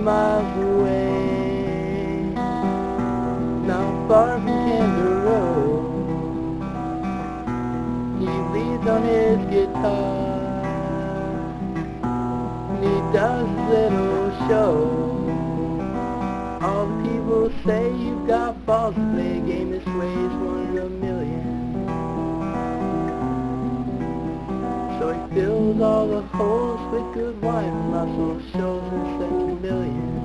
miles away, not far from Canada Road. He leads on his guitar, and he does his little show. All the people say you've got balls to play a game this way is one in a million. So he fills all the holes with good wine from Russell shows and sends a million.